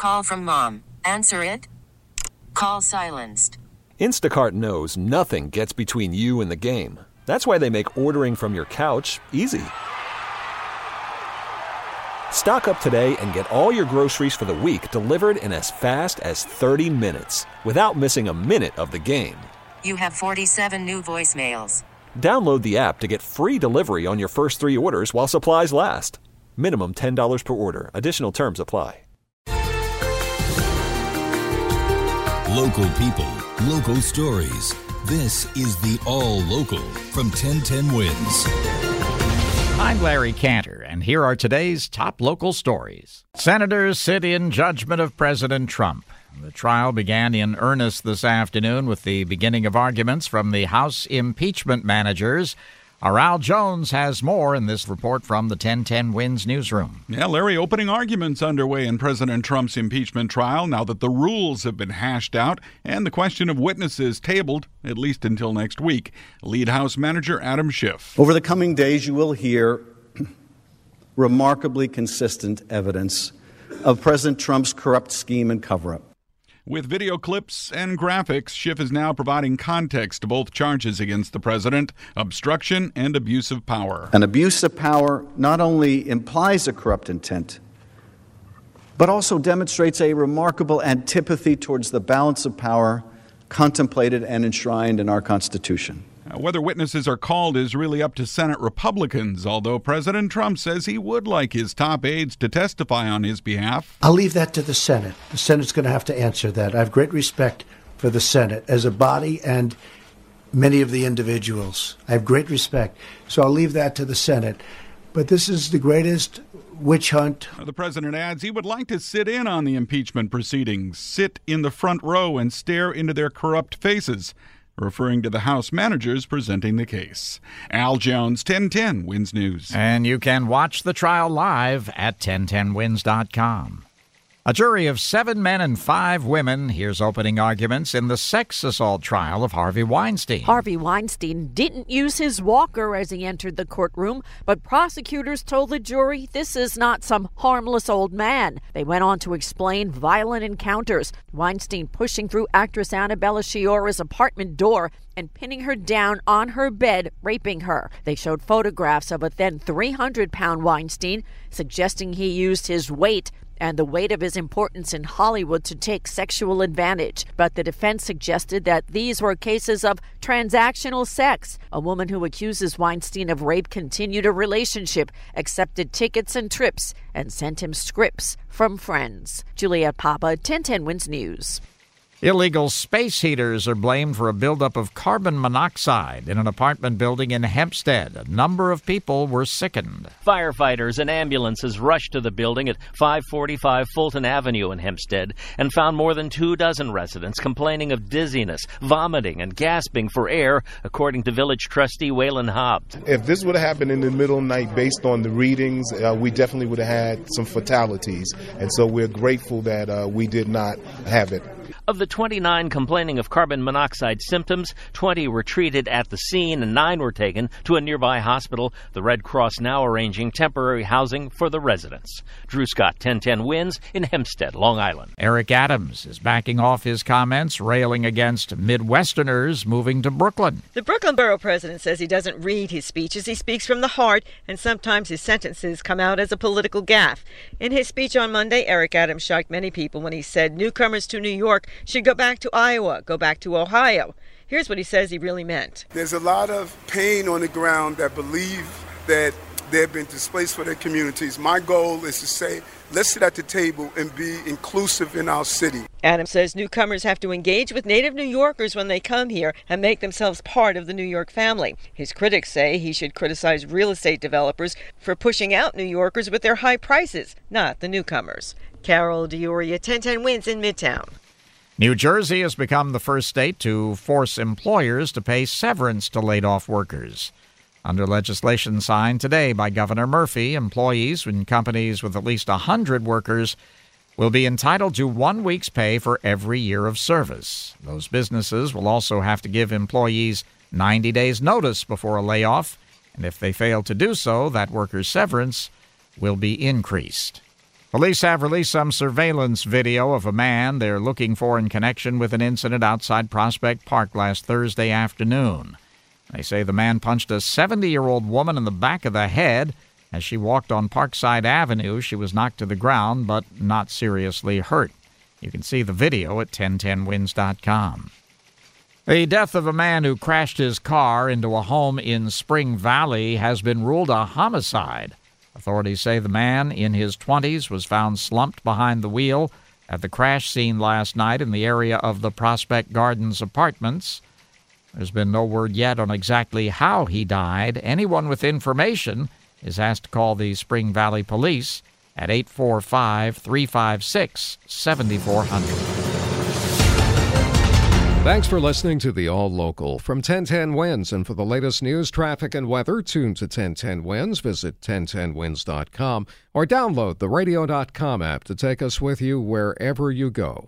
Call from mom. Answer it. Call silenced. Instacart knows nothing gets between you and the game. That's why they make ordering from your couch easy. Stock up today and get all your groceries for the week delivered in as fast as 30 minutes without missing a minute of the game. You have 47 new voicemails. Download the app to get free delivery on your first 3 orders while supplies last. Minimum $10 per order. Additional terms apply. Local people, local stories. This is the All Local from 1010 Wins. I'm Larry Cantor, and here are today's top local stories. Senators sit in judgment of President Trump. The trial began in earnest this afternoon with the beginning of arguments from the House impeachment managers. Aral Jones has more in this report from the 1010 Wins newsroom. Yeah, Larry, opening arguments underway in President Trump's impeachment trial now that the rules have been hashed out and the question of witnesses tabled, at least until next week. Lead House Manager Adam Schiff. Over the coming days, you will hear remarkably consistent evidence of President Trump's corrupt scheme and cover-up. With video clips and graphics, Schiff is now providing context to both charges against the president, obstruction and abuse of power. An abuse of power not only implies a corrupt intent, but also demonstrates a remarkable antipathy towards the balance of power contemplated and enshrined in our Constitution. Whether witnesses are called is really up to Senate Republicans, although President Trump says he would like his top aides to testify on his behalf. I'll leave that to the Senate. The Senate's going to have to answer that. I have great respect for the Senate as a body and many of the individuals. I have great respect. So I'll leave that to the Senate. But this is the greatest witch hunt. The president adds he would like to sit in on the impeachment proceedings, sit in the front row and stare into their corrupt faces, referring to the House managers presenting the case. Al Jones, 1010 Wins News. And you can watch the trial live at 1010wins.com. A jury of 7 men and 5 women hears opening arguments in the sex assault trial of Harvey Weinstein. Harvey Weinstein didn't use his walker as he entered the courtroom, but prosecutors told the jury this is not some harmless old man. They went on to explain violent encounters, Weinstein pushing through actress Annabella Sciorra's apartment door and pinning her down on her bed, raping her. They showed photographs of a then 300-pound Weinstein, suggesting he used his weight and the weight of his importance in Hollywood to take sexual advantage. But the defense suggested that these were cases of transactional sex. A woman who accuses Weinstein of rape continued a relationship, accepted tickets and trips, and sent him scripts from friends. Juliette Papa, 1010 Wins News. Illegal space heaters are blamed for a buildup of carbon monoxide in an apartment building in Hempstead. A number of people were sickened. Firefighters and ambulances rushed to the building at 545 Fulton Avenue in Hempstead and found more than 24 residents complaining of dizziness, vomiting, and gasping for air, according to village trustee Waylon Hobbs. If this would have happened in the middle of the night based on the readings, we definitely would have had some fatalities. And so we're grateful that we did not have it. Of the 29 complaining of carbon monoxide symptoms, 20 were treated at the scene and 9 were taken to a nearby hospital. The Red Cross now arranging temporary housing for the residents. Drew Scott, 1010 Wins in Hempstead, Long Island. Eric Adams is backing off his comments, railing against Midwesterners moving to Brooklyn. The Brooklyn Borough president says he doesn't read his speeches. He speaks from the heart, and sometimes his sentences come out as a political gaffe. In his speech on Monday, Eric Adams shocked many people when he said newcomers to New York should go back to Iowa, go back to Ohio. Here's what he says he really meant. There's a lot of pain on the ground that believe that they've been displaced for their communities. My goal is to say, let's sit at the table and be inclusive in our city. Adams says newcomers have to engage with native New Yorkers when they come here and make themselves part of the New York family. His critics say he should criticize real estate developers for pushing out New Yorkers with their high prices, not the newcomers. Carol D'Auria, 1010 Wins in Midtown. New Jersey has become the first state to force employers to pay severance to laid-off workers. Under legislation signed today by Governor Murphy, employees in companies with at least 100 workers will be entitled to 1 week's pay for every year of service. Those businesses will also have to give employees 90 days' notice before a layoff, and if they fail to do so, that worker's severance will be increased. Police have released some surveillance video of a man they're looking for in connection with an incident outside Prospect Park last Thursday afternoon. They say the man punched a 70-year-old woman in the back of the head. As she walked on Parkside Avenue, she was knocked to the ground but not seriously hurt. You can see the video at 1010wins.com. The death of a man who crashed his car into a home in Spring Valley has been ruled a homicide. Authorities say the man in his 20s was found slumped behind the wheel at the crash scene last night in the area of the Prospect Gardens apartments. There's been no word yet on exactly how he died. Anyone with information is asked to call the Spring Valley Police at 845-356-7400. Thanks for listening to the All Local from 1010 Wins. And for the latest news, traffic, and weather, tune to 1010 Wins. Visit 1010wins.com or download the radio.com app to take us with you wherever you go.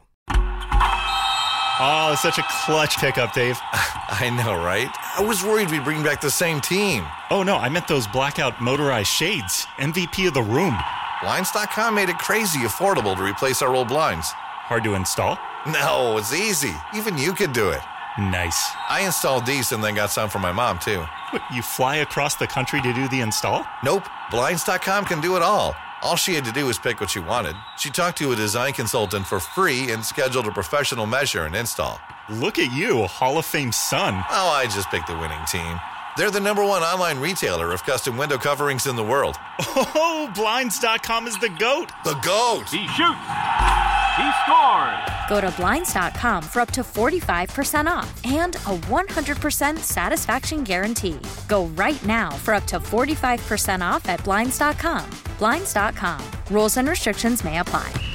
Oh, such a clutch pickup, Dave. I know, right? I was worried we'd bring back the same team. Oh, no, I meant those blackout motorized shades. MVP of the room. Blinds.com made it crazy affordable to replace our old blinds. Hard to install? No, it's easy. Even you could do it. Nice. I installed these and then got some for my mom, too. What, you fly across the country to do the install? Nope. Blinds.com can do it all. All she had to do was pick what she wanted. She talked to a design consultant for free and scheduled a professional measure and install. Look at you, Hall of Fame son. Oh, I just picked the winning team. They're the #1 online retailer of custom window coverings in the world. Oh, Blinds.com is the GOAT. The GOAT. He shoots. He scores. Go to Blinds.com for up to 45% off and a 100% satisfaction guarantee. Go right now for up to 45% off at Blinds.com. Blinds.com. Rules and restrictions may apply.